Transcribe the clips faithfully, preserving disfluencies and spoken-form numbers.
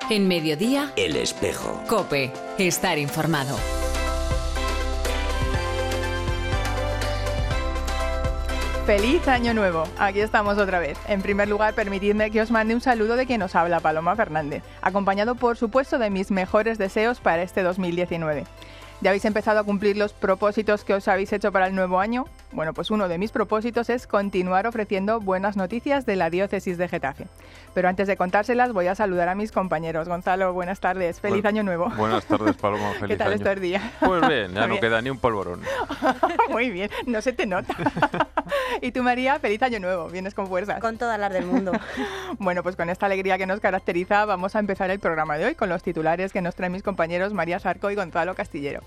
En Mediodía, El Espejo. COPE. Estar informado. ¡Feliz Año Nuevo! Aquí estamos otra vez. En primer lugar, permitidme que os mande un saludo de quien os habla, Paloma Fernández, acompañado por supuesto de mis mejores deseos para este dos mil diecinueve. ¿Ya habéis empezado a cumplir los propósitos que os habéis hecho para el nuevo año? Bueno, pues uno de mis propósitos es continuar ofreciendo buenas noticias de la diócesis de Getafe. Pero antes de contárselas voy a saludar a mis compañeros. Gonzalo, buenas tardes. ¡Feliz Bu- Año Nuevo! Buenas tardes, Paloma. Feliz ¿Qué tal año. estos días? Pues bien, ya no Bien. queda ni un polvorón. Muy bien, no se te nota. Y tú, María, feliz Año Nuevo. Vienes con fuerzas. Con todas las del mundo. Bueno, pues con esta alegría que nos caracteriza vamos a empezar el programa de hoy con los titulares que nos traen mis compañeros María Sarco y Gonzalo Castillero.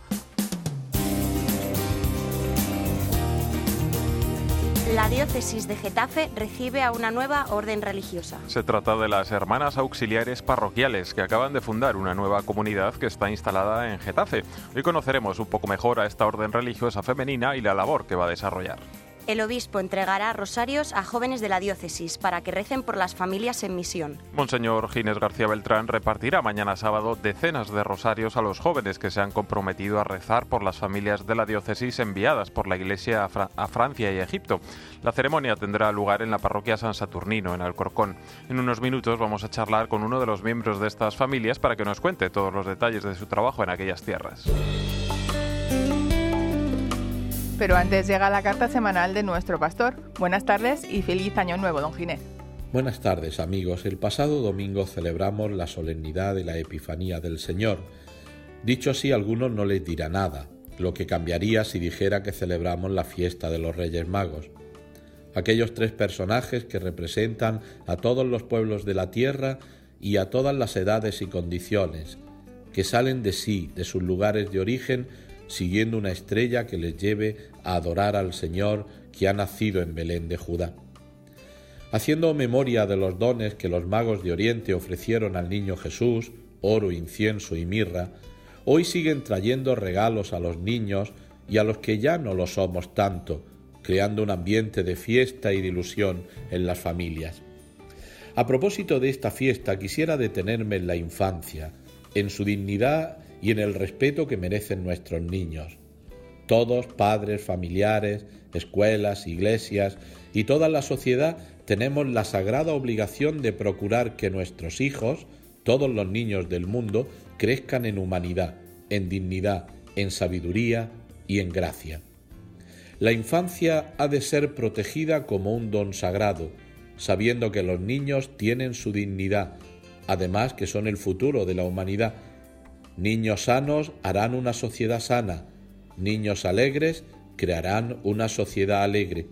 La diócesis de Getafe recibe a una nueva orden religiosa. Se trata de las Hermanas Auxiliares Parroquiales, que acaban de fundar una nueva comunidad que está instalada en Getafe. Hoy conoceremos un poco mejor a esta orden religiosa femenina y la labor que va a desarrollar. El obispo entregará rosarios a jóvenes de la diócesis para que recen por las familias en misión. Monseñor Ginés García Beltrán repartirá mañana sábado decenas de rosarios a los jóvenes que se han comprometido a rezar por las familias de la diócesis enviadas por la Iglesia a, Fra- a Francia y Egipto. La ceremonia tendrá lugar en la parroquia San Saturnino, en Alcorcón. En unos minutos vamos a charlar con uno de los miembros de estas familias para que nos cuente todos los detalles de su trabajo en aquellas tierras. Pero antes llega la carta semanal de nuestro pastor. Buenas tardes y feliz Año Nuevo, don Ginés. Buenas tardes, amigos. El pasado domingo celebramos la solemnidad de la Epifanía del Señor. Dicho así, a algunos no les dirá nada, lo que cambiaría si dijera que celebramos la fiesta de los Reyes Magos. Aquellos tres personajes que representan a todos los pueblos de la tierra y a todas las edades y condiciones, que salen de sí, de sus lugares de origen, siguiendo una estrella que les lleve a adorar al Señor que ha nacido en Belén de Judá. Haciendo memoria de los dones que los magos de Oriente ofrecieron al niño Jesús, oro, incienso y mirra, hoy siguen trayendo regalos a los niños y a los que ya no lo somos tanto, creando un ambiente de fiesta y de ilusión en las familias. A propósito de esta fiesta, quisiera detenerme en la infancia, en su dignidad y en el respeto que merecen nuestros niños. Todos, padres, familiares, escuelas, iglesias y toda la sociedad tenemos la sagrada obligación de procurar que nuestros hijos, todos los niños del mundo, crezcan en humanidad, en dignidad, en sabiduría y en gracia. La infancia ha de ser protegida como un don sagrado, sabiendo que los niños tienen su dignidad, además que son el futuro de la humanidad. Niños sanos harán una sociedad sana, niños alegres crearán una sociedad alegre.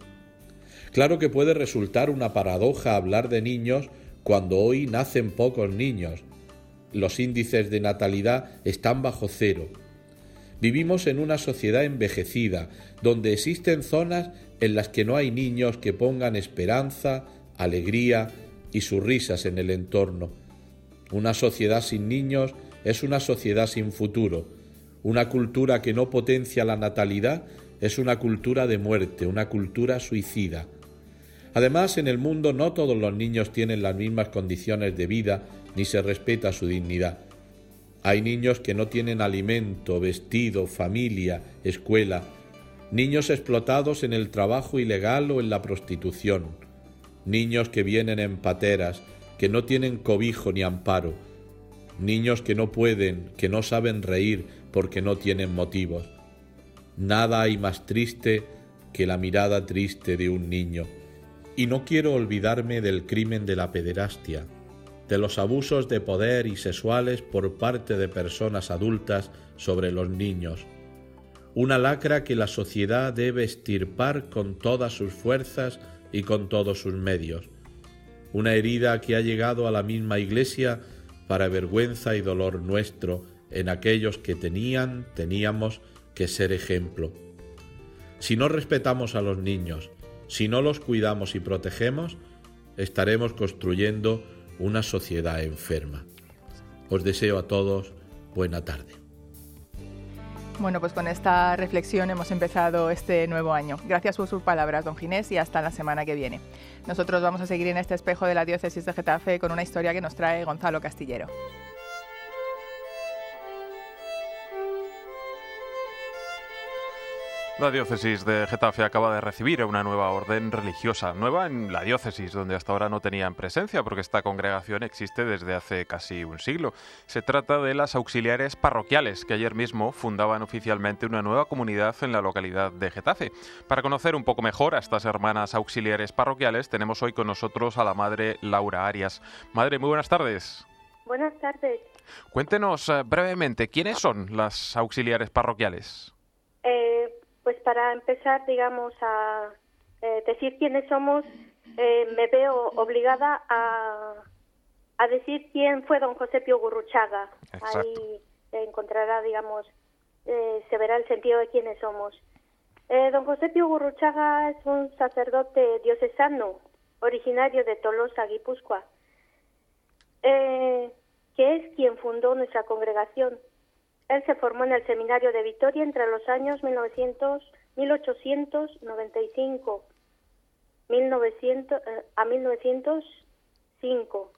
Claro que puede resultar una paradoja hablar de niños cuando hoy nacen pocos niños. Los índices de natalidad están bajo cero. Vivimos en una sociedad envejecida, donde existen zonas en las que no hay niños que pongan esperanza, alegría y sus risas en el entorno. Una sociedad sin niños es una sociedad sin futuro. Una cultura que no potencia la natalidad es una cultura de muerte, una cultura suicida. Además, en el mundo no todos los niños tienen las mismas condiciones de vida ni se respeta su dignidad. Hay niños que no tienen alimento, vestido, familia, escuela, niños explotados en el trabajo ilegal o en la prostitución, niños que vienen en pateras, que no tienen cobijo ni amparo, niños que no pueden, que no saben reír porque no tienen motivos. Nada hay más triste que la mirada triste de un niño. Y no quiero olvidarme del crimen de la pederastia, de los abusos de poder y sexuales por parte de personas adultas sobre los niños. Una lacra que la sociedad debe extirpar con todas sus fuerzas y con todos sus medios. Una herida que ha llegado a la misma Iglesia para vergüenza y dolor nuestro en aquellos que tenían, teníamos que ser ejemplo. Si no respetamos a los niños, si no los cuidamos y protegemos, estaremos construyendo una sociedad enferma. Os deseo a todos buena tarde. Bueno, pues con esta reflexión hemos empezado este nuevo año. Gracias por sus palabras, don Ginés, y hasta la semana que viene. Nosotros vamos a seguir en este espejo de la diócesis de Getafe con una historia que nos trae Gonzalo Castillero. La diócesis de Getafe acaba de recibir una nueva orden religiosa, nueva en la diócesis, donde hasta ahora no tenían presencia, porque esta congregación existe desde hace casi un siglo. Se trata de las auxiliares parroquiales, que ayer mismo fundaban oficialmente una nueva comunidad en la localidad de Getafe. Para conocer un poco mejor a estas hermanas auxiliares parroquiales, tenemos hoy con nosotros a la madre Laura Arias. Madre, muy buenas tardes. Buenas tardes. Cuéntenos eh, brevemente, ¿quiénes son las auxiliares parroquiales? Eh, pues para empezar, digamos, a eh, decir quiénes somos, eh, me veo obligada a, a decir quién fue don José Pío Gurruchaga. Exacto. Ahí encontrará, digamos, eh, se verá el sentido de quiénes somos. Eh, don José Pío Gurruchaga es un sacerdote diocesano, originario de Tolosa, Guipúzcoa, eh, que es quien fundó nuestra congregación. Él se formó en el seminario de Vitoria entre los años mil ochocientos noventa y cinco mil novecientos, eh, a mil novecientos cinco.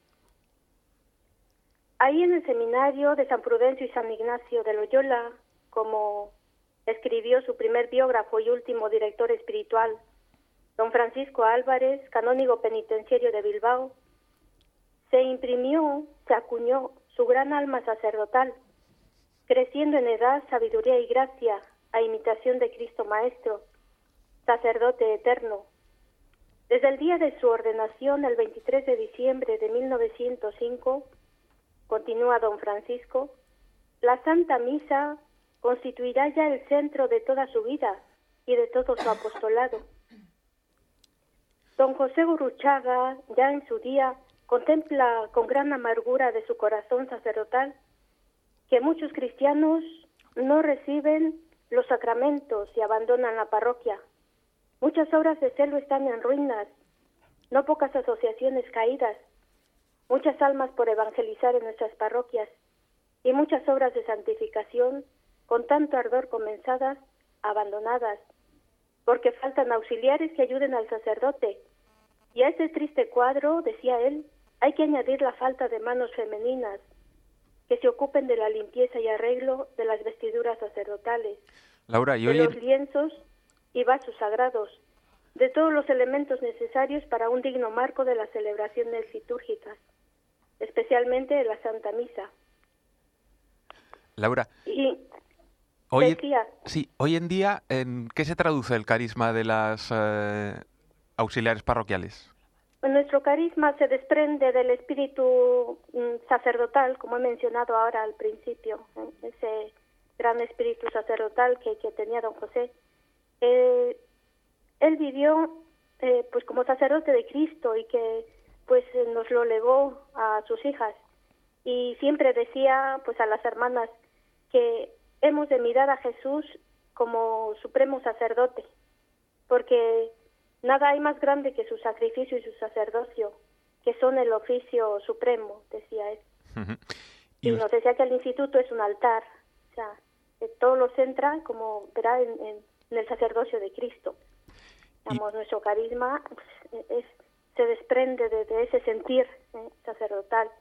Ahí en el seminario de San Prudencio y San Ignacio de Loyola, como escribió su primer biógrafo y último director espiritual, don Francisco Álvarez, canónigo penitenciario de Bilbao, se imprimió, se acuñó su gran alma sacerdotal, creciendo en edad, sabiduría y gracia, a imitación de Cristo Maestro, sacerdote eterno. Desde el día de su ordenación, el veintitrés de diciembre de mil novecientos cinco, continúa don Francisco, la Santa Misa constituirá ya el centro de toda su vida y de todo su apostolado. Don José Gurruchaga, ya en su día, contempla con gran amargura de su corazón sacerdotal que muchos cristianos no reciben los sacramentos y abandonan la parroquia. Muchas obras de celo están en ruinas, no pocas asociaciones caídas, muchas almas por evangelizar en nuestras parroquias y muchas obras de santificación con tanto ardor comenzadas, abandonadas, porque faltan auxiliares que ayuden al sacerdote. Y a este triste cuadro, decía él, hay que añadir la falta de manos femeninas que se ocupen de la limpieza y arreglo de las vestiduras sacerdotales, Laura, y de hoy los en... lienzos y vasos sagrados, de todos los elementos necesarios para un digno marco de las celebraciones litúrgicas, especialmente de la Santa Misa. Laura, Y hoy, decía, sí, hoy en día, ¿en qué se traduce el carisma de las eh, auxiliares parroquiales? nuestro carisma se desprende del espíritu mm, sacerdotal, como he mencionado ahora al principio, ¿eh? Ese gran espíritu sacerdotal que, que tenía don José. Eh, él vivió eh, pues como sacerdote de Cristo y que pues nos lo legó a sus hijas. Y siempre decía pues a las hermanas que hemos de mirar a Jesús como supremo sacerdote, porque nada hay más grande que su sacrificio y su sacerdocio, que son el oficio supremo, decía él. Uh-huh. Y, y nos decía que el instituto es un altar, o sea, que todo lo centra, como verá, en, en, en el sacerdocio de Cristo. Digamos, y... nuestro carisma pues, es, se desprende de, de ese sentir ¿eh? sacerdotal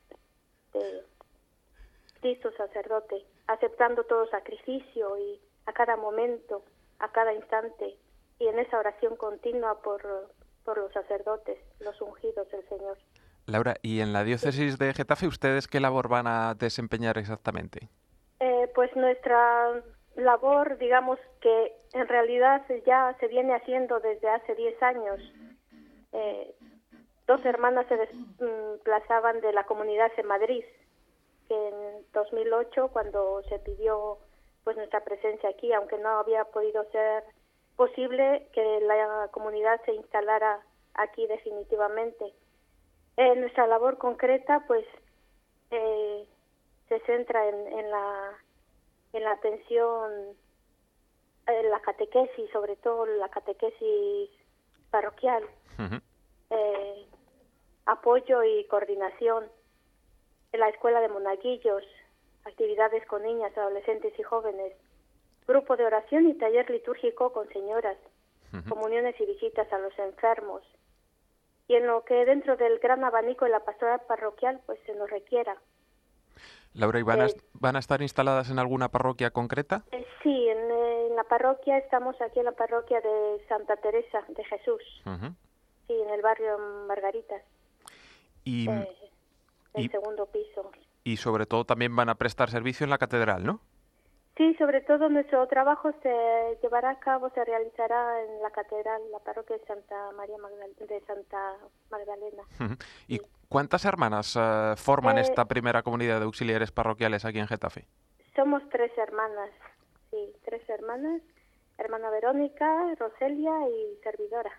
de Cristo sacerdote, aceptando todo sacrificio y a cada momento, a cada instante, y en esa oración continua por, por los sacerdotes, los ungidos del Señor. Laura, ¿y en la diócesis de Getafe ustedes qué labor van a desempeñar exactamente? Eh, pues nuestra labor, digamos que en realidad ya se viene haciendo desde hace diez años. Eh, dos hermanas se desplazaban de la comunidad en Madrid, que en dos mil ocho, cuando se pidió pues nuestra presencia aquí, aunque no había podido ser posible que la comunidad se instalara aquí definitivamente. Eh, nuestra labor concreta pues eh, se centra en, en la en la atención, en la catequesis, sobre todo la catequesis parroquial, uh-huh. eh, apoyo y coordinación en la escuela de monaguillos, actividades con niñas, adolescentes y jóvenes, grupo de oración y taller litúrgico con señoras, uh-huh. comuniones y visitas a los enfermos, y en lo que dentro del gran abanico de la pastoral parroquial pues se nos requiera. Laura, ¿y van, eh, a, van a estar instaladas en alguna parroquia concreta? Eh, sí, en, en la parroquia estamos aquí en la parroquia de Santa Teresa de Jesús, uh-huh. sí, en el barrio Margaritas, y, eh, el y, segundo piso. Y sobre todo también van a prestar servicio en la catedral, ¿no? Sí, sobre todo nuestro trabajo se llevará a cabo, se realizará en la catedral, la parroquia de Santa María Magdal- de Santa Magdalena. Uh-huh. ¿Y sí. cuántas hermanas uh, forman eh, esta primera comunidad de auxiliares parroquiales aquí en Getafe? Somos tres hermanas, sí, tres hermanas, hermana Verónica, Roselia y servidora.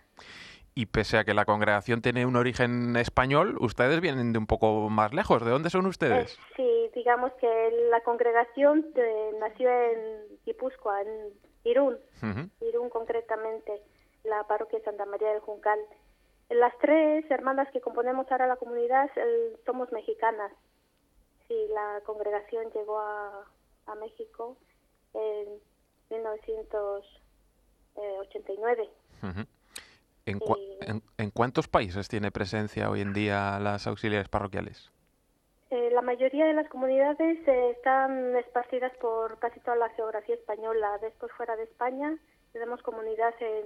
Y pese a que la congregación tiene un origen español, ustedes vienen de un poco más lejos. ¿De dónde son ustedes? Eh, sí, digamos que la congregación eh, nació en Guipúzcoa, en Irún, uh-huh. Irún concretamente, la parroquia de Santa María del Juncal. Las tres hermanas que componemos ahora la comunidad eh, somos mexicanas. Sí, la congregación llegó a, a México en mil novecientos ochenta y nueve. Uh-huh. ¿En, cu- en, ¿En cuántos países tiene presencia hoy en día las auxiliares parroquiales? Eh, la mayoría de las comunidades eh, están esparcidas por casi toda la geografía española. Después, fuera de España, tenemos comunidad en,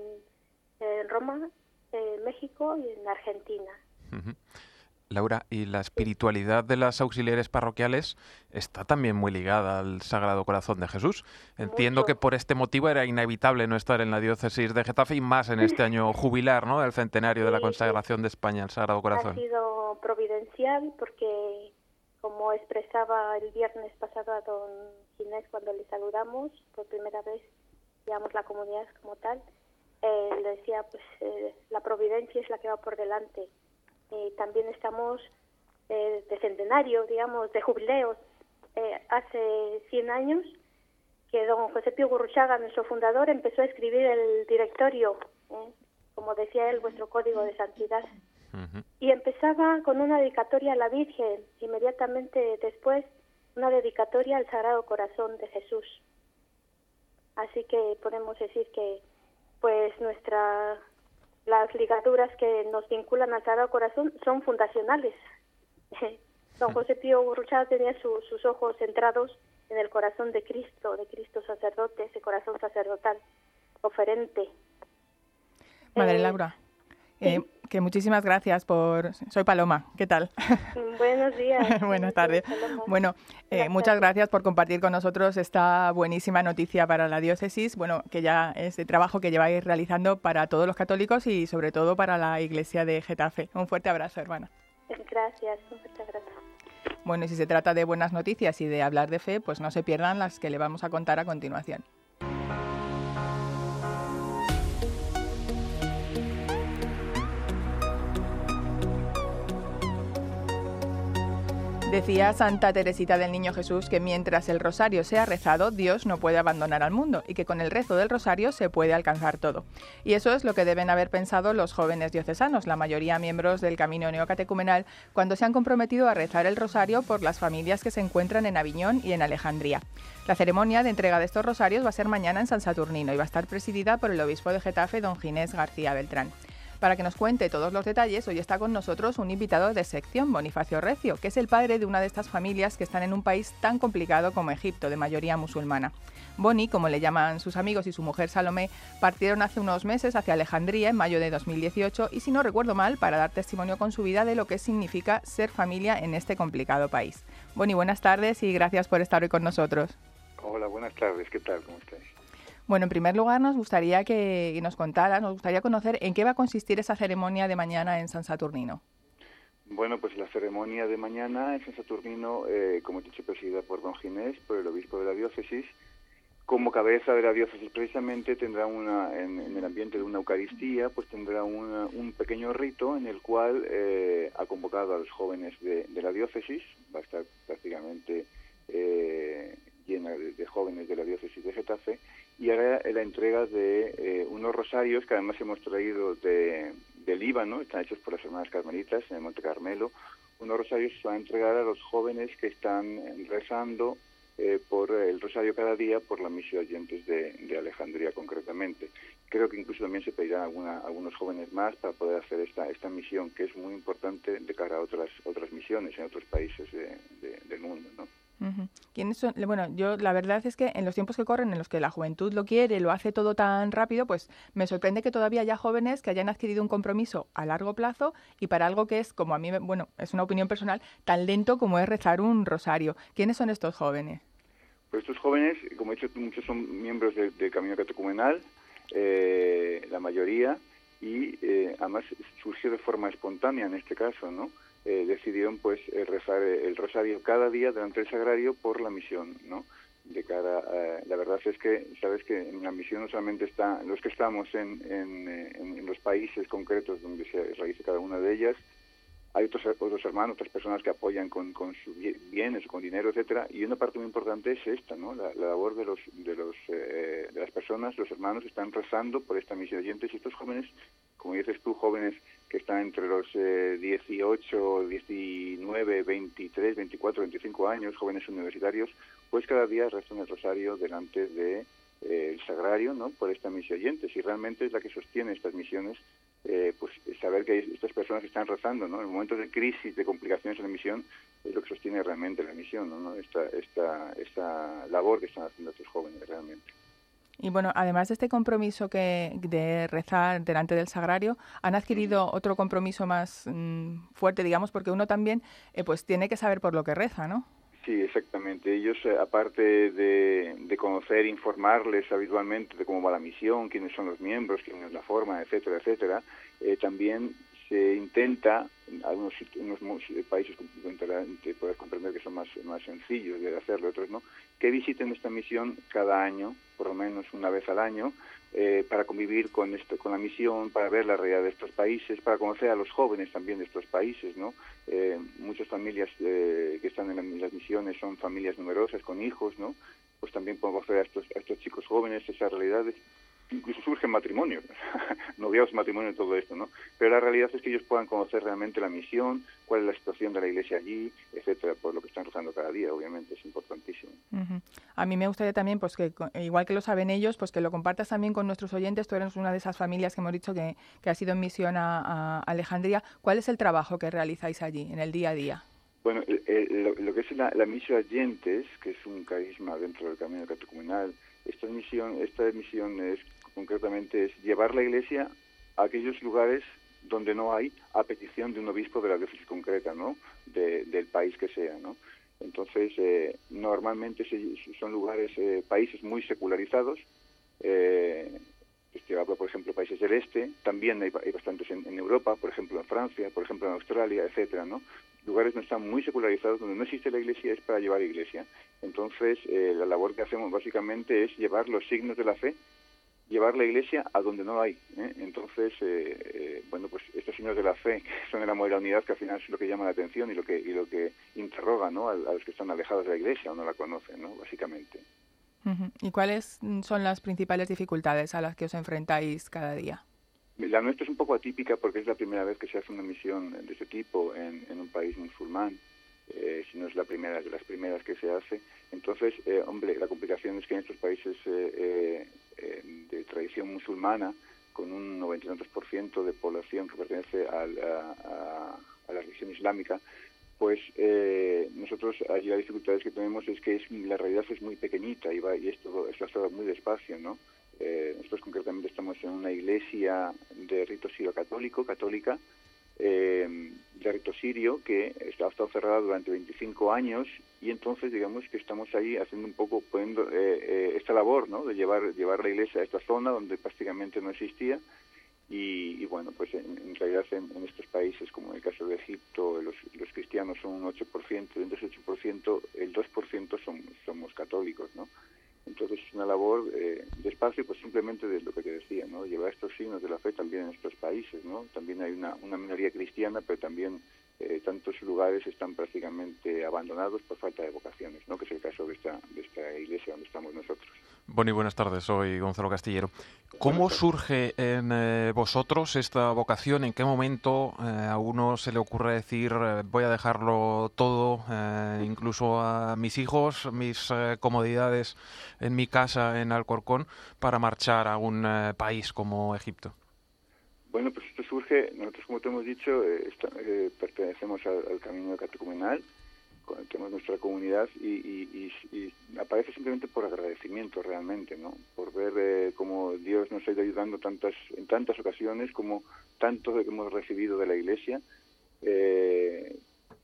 en Roma, en México y en Argentina. Uh-huh. Laura, ¿y la espiritualidad de las auxiliares parroquiales está también muy ligada al Sagrado Corazón de Jesús? Entiendo Mucho. que por este motivo era inevitable no estar en la diócesis de Getafe y más en este año jubilar, ¿no?, del centenario sí, de la consagración sí. de España al Sagrado Corazón. Ha sido providencial porque, como expresaba el viernes pasado a don Ginés cuando le saludamos por primera vez, digamos, la comunidad como tal, eh, le decía, pues eh, la providencia es la que va por delante. Eh, también estamos eh, de centenario, digamos, de jubileos. Eh, hace cien años que don José Pío Gurruchaga, nuestro fundador, empezó a escribir el directorio, eh, como decía él, vuestro código de santidad. Uh-huh. Y empezaba con una dedicatoria a la Virgen, inmediatamente después una dedicatoria al Sagrado Corazón de Jesús. Así que podemos decir que pues nuestra... las ligaduras que nos vinculan al Sagrado Corazón son fundacionales. Don José Pío Gurruchaga tenía su, sus ojos centrados en el corazón de Cristo, de Cristo sacerdote, ese corazón sacerdotal, oferente. Madre eh, Laura, eh, ¿sí? que muchísimas gracias por... Soy Paloma, ¿qué tal? Buenos días. Buenas tardes. Bueno, eh, muchas gracias por compartir con nosotros esta buenísima noticia para la diócesis, bueno, que ya es de trabajo que lleváis realizando para todos los católicos y sobre todo para la Iglesia de Getafe. Un fuerte abrazo, hermana. Gracias, un fuerte abrazo. Bueno, y si se trata de buenas noticias y de hablar de fe, pues no se pierdan las que le vamos a contar a continuación. Decía Santa Teresita del Niño Jesús que mientras el rosario sea rezado, Dios no puede abandonar al mundo y que con el rezo del rosario se puede alcanzar todo. Y eso es lo que deben haber pensado los jóvenes diocesanos, la mayoría miembros del Camino Neocatecumenal, cuando se han comprometido a rezar el rosario por las familias que se encuentran en Aviñón y en Alejandría. La ceremonia de entrega de estos rosarios va a ser mañana en San Saturnino y va a estar presidida por el obispo de Getafe, don Ginés García Beltrán. Para que nos cuente todos los detalles, hoy está con nosotros un invitado de sección, Bonifacio Recio, que es el padre de una de estas familias que están en un país tan complicado como Egipto, de mayoría musulmana. Boni, como le llaman sus amigos, y su mujer Salomé, partieron hace unos meses hacia Alejandría en mayo de dos mil dieciocho y, si no recuerdo mal, para dar testimonio con su vida de lo que significa ser familia en este complicado país. Boni, buenas tardes y gracias por estar hoy con nosotros. Hola, buenas tardes. ¿Qué tal? ¿Cómo estáis? Bueno, en primer lugar nos gustaría que nos contaras, nos gustaría conocer en qué va a consistir esa ceremonia de mañana en San Saturnino. Bueno, pues la ceremonia de mañana en San Saturnino, eh, como he dicho, presidida por don Ginés, por el obispo de la diócesis. Como cabeza de la diócesis precisamente tendrá una, en, en el ambiente de una Eucaristía, pues tendrá una, un pequeño rito en el cual eh, ha convocado a los jóvenes de, de la diócesis, va a estar prácticamente eh, llena de, de jóvenes de la diócesis de Getafe, y hará la entrega de eh, unos rosarios que además hemos traído de, de Líbano, están hechos por las hermanas carmelitas en el Monte Carmelo. Unos rosarios se van a entregar a los jóvenes que están rezando eh, por el rosario cada día por la misión de oyentes de, de Alejandría concretamente. Creo que incluso también se pedirán alguna, algunos jóvenes más para poder hacer esta, esta misión, que es muy importante de cara a otras, otras misiones en otros países de, de, del mundo, ¿no? Uh-huh. ¿Quiénes son? Bueno, yo la verdad es que en los tiempos que corren, en los que la juventud lo quiere, lo hace todo tan rápido, pues me sorprende que todavía haya jóvenes que hayan adquirido un compromiso a largo plazo y para algo que es, como a mí, bueno, es una opinión personal, tan lento como es rezar un rosario. ¿Quiénes son estos jóvenes? Pues estos jóvenes, como he dicho, muchos son miembros del de Camino Catecumenal, eh, la mayoría, y eh, además surgió de forma espontánea en este caso, ¿no? Eh, decidieron pues eh, rezar el rosario cada día delante del sagrario por la misión, ¿no? De cara a, la verdad es que sabes que en la misión no solamente está los que estamos en, en, en, en los países concretos donde se realiza cada una de ellas, hay otros otros hermanos, otras personas que apoyan con, con sus bienes, con dinero, etcétera, y una parte muy importante es esta, ¿no? La, la labor de los de los eh, de las personas, los hermanos están rezando por esta misión de oyentes y estos jóvenes, como dices tú, jóvenes que están entre los eh, dieciocho, diecinueve, veintitrés, veinticuatro, veinticinco años, jóvenes universitarios, pues cada día rezan el rosario delante de eh, el sagrario, ¿no? Por esta misión de oyentes, y realmente es la que sostiene estas misiones. Eh, pues saber que estas personas están rezando, ¿no? En momentos de crisis, de complicaciones en la misión, es lo que sostiene realmente la misión, ¿no? Esta, esta, esta labor que están haciendo estos jóvenes realmente. Y bueno, además de este compromiso que de rezar delante del sagrario, han adquirido uh-huh. otro compromiso más mmm, fuerte, digamos, porque uno también eh, pues tiene que saber por lo que reza, ¿no? Sí, exactamente. Ellos, eh, aparte de, de conocer, informarles habitualmente de cómo va la misión, quiénes son los miembros, quién es la forma, etcétera, etcétera, eh, también se intenta, en algunos, en unos países te puedes comprender que son más, más sencillos de hacerlo, otros no, que visiten esta misión cada año, por lo menos una vez al año, eh, para convivir con esto, con la misión, para ver la realidad de estos países, para conocer a los jóvenes también de estos países, ¿no? Eh, muchas familias eh, que están en, la, en las misiones son familias numerosas con hijos, ¿no? Pues también podemos conocer a estos, a estos chicos jóvenes esas realidades. Incluso surgen matrimonios, noviados, matrimonio, todo esto, ¿no? Pero la realidad es que ellos puedan conocer realmente la misión, cuál es la situación de la Iglesia allí, etcétera, por lo que están rezando cada día, obviamente, es importantísimo. Uh-huh. A mí me gustaría también, pues que igual que lo saben ellos, pues que lo compartas también con nuestros oyentes. Tú eres una de esas familias que hemos dicho que, que ha sido en misión a, a Alejandría. ¿Cuál es el trabajo que realizáis allí, en el día a día? Bueno, el, el, lo, lo que es la, la misión Oyentes, que es un carisma dentro del Camino Catecumenal, esta misión, esta misión es concretamente es llevar la Iglesia a aquellos lugares donde no hay, a petición de un obispo de la diócesis concreta, ¿no? De, del país que sea, ¿no? Entonces, eh, normalmente se, son lugares, eh, países muy secularizados. Eh, este, hablo, por ejemplo, países del este. También hay, hay bastantes en, en Europa, por ejemplo, en Francia, por ejemplo, en Australia, etcétera, ¿no? Lugares donde están muy secularizados, donde no existe la Iglesia, es para llevar Iglesia. Entonces, eh, la labor que hacemos básicamente es llevar los signos de la fe, llevar la Iglesia a donde no hay, ¿eh? Entonces, eh, eh, bueno, pues estos signos de la fe, que son el amor y la unidad, que al final es lo que llama la atención y lo que y lo que interroga, ¿no? A, a los que están alejados de la Iglesia o no la conocen, ¿no? Básicamente. Uh-huh. ¿Y cuáles son las principales dificultades a las que os enfrentáis cada día? La nuestra es un poco atípica porque es la primera vez que se hace una misión de este tipo en, en un país musulmán. Eh, si no es la primera de las primeras que se hace. Entonces, eh, hombre, la complicación es que en estos países eh, eh, de tradición musulmana, con un noventa y tantos por ciento de población que pertenece a, a, a la religión islámica, pues eh, nosotros allí las dificultades que tenemos es que es, la realidad es muy pequeñita y, va, y esto está todo muy despacio, ¿no? Eh, nosotros concretamente estamos en una iglesia de rito sirio-católico, católica, eh, de rito sirio, que ha estado cerrada durante veinticinco años y entonces digamos que estamos ahí haciendo un poco, poniendo eh, eh, esta labor, ¿no? De llevar, llevar la iglesia a esta zona donde prácticamente no existía. Y, y bueno, pues en, en realidad en, en estos países, como en el caso de Egipto, los, los cristianos son un ocho por ciento, y de ese ocho por ciento, el dos por ciento son, somos católicos, ¿no? Entonces es una labor eh, despacio, pues simplemente de lo que te decía, ¿no? Llevar estos signos de la fe también en estos países, ¿no? También hay una, una minoría cristiana, pero también eh, tantos lugares están prácticamente abandonados por falta de vocaciones, ¿no? Que es el caso de esta, de esta iglesia donde estamos nosotros. Boni, buenas tardes, soy Gonzalo Castillero. ¿Cómo surge en eh, vosotros esta vocación? ¿En qué momento eh, a uno se le ocurre decir eh, voy a dejarlo todo, eh, incluso a mis hijos, mis eh, comodidades en mi casa en Alcorcón, para marchar a un eh, país como Egipto? Bueno, pues esto surge, nosotros como te hemos dicho, eh, está, eh, pertenecemos al, al Camino Catecumenal, tenemos nuestra comunidad y, y, y, y aparece simplemente por agradecimiento realmente, ¿no? Por ver eh, cómo Dios nos ha ido ayudando tantas, en tantas ocasiones, como tanto que hemos recibido de la Iglesia. Eh,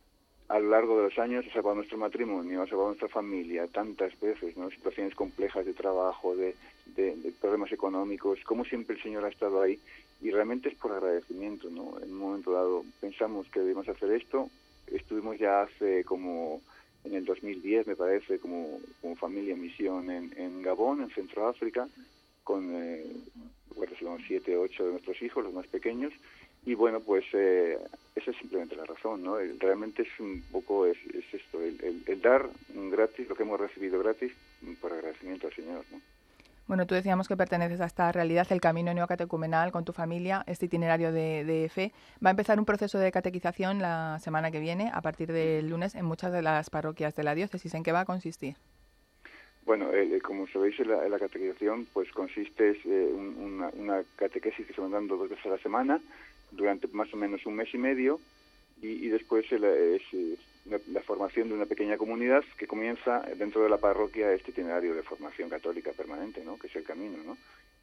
a lo largo de los años ha salvado nuestro matrimonio, ha salvado nuestra familia tantas veces, ¿no? Situaciones complejas de trabajo, de, de, de problemas económicos, como siempre el Señor ha estado ahí, y realmente es por agradecimiento, ¿no? En un momento dado pensamos que debemos hacer esto, estuvimos ya hace como en el dos mil diez, me parece, como, como familia en misión en, en Gabón, en Centroáfrica, con eh, bueno, son siete, ocho de nuestros hijos, los más pequeños. Y bueno, pues eh, esa es simplemente la razón, ¿no? El, realmente es un poco es, es esto, el, el, el dar gratis, lo que hemos recibido gratis, por agradecimiento al Señor, ¿no? Bueno, tú decíamos que perteneces a esta realidad, el camino neocatecumenal con tu familia, este itinerario de, de fe. Va a empezar un proceso de catequización la semana que viene, a partir del lunes, en muchas de las parroquias de la diócesis. ¿En qué va a consistir? Bueno, eh, como sabéis, la, la catequización pues consiste en eh, un, una, una catequesis que se van dando dos veces a la semana, durante más o menos un mes y medio, y, y después el, es, es la, la formación de una pequeña comunidad que comienza dentro de la parroquia este itinerario de formación católica permanente, ¿no? Que es el camino, ¿no?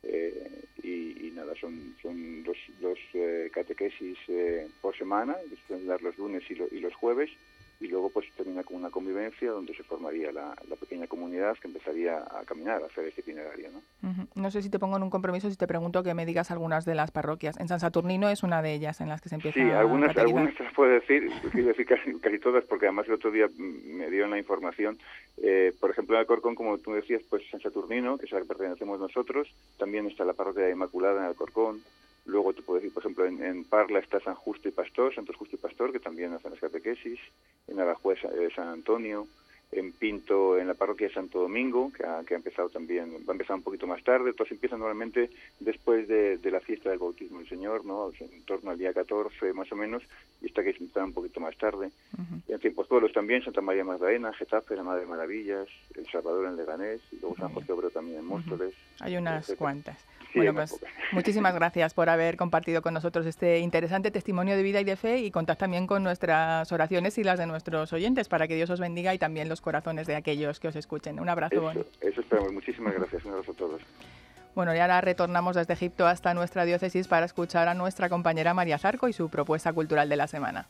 Eh, y, y nada, son, son dos, dos eh, catequesis eh, por semana, que se van a dar los lunes y, lo, y los jueves, y luego pues termina con una convivencia donde se formaría la, la pequeña comunidad que empezaría a caminar, a hacer este itinerario, ¿no? Uh-huh. No sé si te pongo en un compromiso si te pregunto que me digas algunas de las parroquias. En San Saturnino es una de ellas en las que se empieza sí, algunas, a algunas te las puedo decir, quiero decir casi, casi todas, porque además el otro día me dieron la información. Eh, por ejemplo, en Alcorcón, como tú decías, pues San Saturnino, que es a la que pertenecemos nosotros, también está la parroquia de Inmaculada en Alcorcón. Luego te puedo decir, por ejemplo, en, en Parla está San Justo y Pastor, Santos Justo y Pastor, que también hacen las catequesis. En Aranjuez eh, San Antonio. En Pinto, en la parroquia de Santo Domingo, que ha, que ha empezado también, va a empezar un poquito más tarde. Todos empiezan normalmente después de, de la fiesta del bautismo del Señor, ¿no? En torno al día catorce, más o menos, y esta que empieza un poquito más tarde. Uh-huh. Y en tiempos pueblos también, Santa María Magdalena, Getafe, la Madre de Maravillas, El Salvador en Leganés, y luego San José Obrero también en Móstoles. Uh-huh. Hay unas etcétera. Cuantas. Sí, bueno, pues muchísimas gracias por haber compartido con nosotros este interesante testimonio de vida y de fe, y contad también con nuestras oraciones y las de nuestros oyentes para que Dios os bendiga y también los corazones de aquellos que os escuchen. Un abrazo. Eso, Bonnie. Eso esperamos. Muchísimas gracias. Un abrazo a todos. Bueno, y ahora retornamos desde Egipto hasta nuestra diócesis para escuchar a nuestra compañera María Zarco y su propuesta cultural de la semana.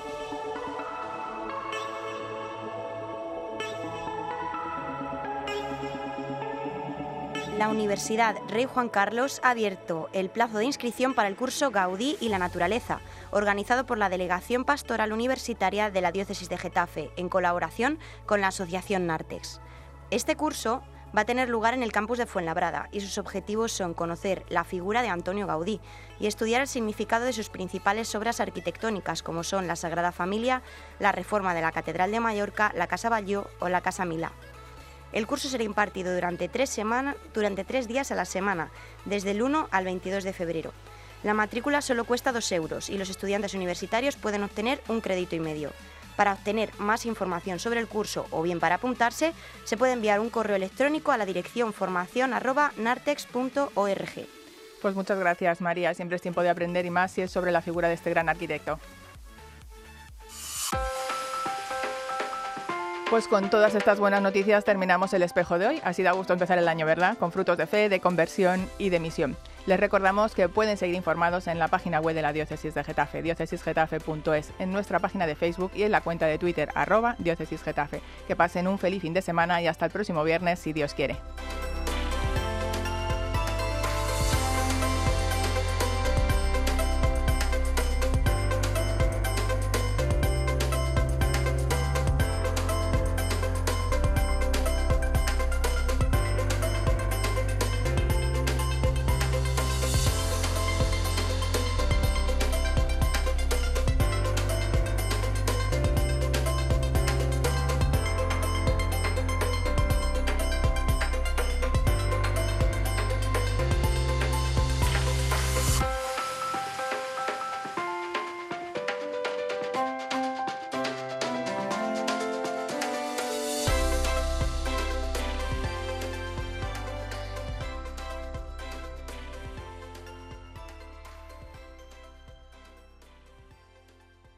La Universidad Rey Juan Carlos ha abierto el plazo de inscripción para el curso Gaudí y la Naturaleza, organizado por la Delegación Pastoral Universitaria de la Diócesis de Getafe, en colaboración con la Asociación Nartex. Este curso va a tener lugar en el campus de Fuenlabrada y sus objetivos son conocer la figura de Antonio Gaudí y estudiar el significado de sus principales obras arquitectónicas, como son la Sagrada Familia, la reforma de la Catedral de Mallorca, la Casa Batlló o la Casa Milà. El curso será impartido durante tres, semanas, durante tres días a la semana, desde el uno al veintidós de febrero. La matrícula solo cuesta dos euros y los estudiantes universitarios pueden obtener un crédito y medio. Para obtener más información sobre el curso o bien para apuntarse, se puede enviar un correo electrónico a la dirección formación arroba nartex punto org. Pues muchas gracias, María. Siempre es tiempo de aprender, y más si es sobre la figura de este gran arquitecto. Pues con todas estas buenas noticias terminamos el espejo de hoy. Ha sido a gusto empezar el año, ¿verdad? Con frutos de fe, de conversión y de misión. Les recordamos que pueden seguir informados en la página web de la Diócesis de Getafe, diócesis getafe punto es, en nuestra página de Facebook y en la cuenta de Twitter, arroba diócesis getafe. Que pasen un feliz fin de semana y hasta el próximo viernes, si Dios quiere.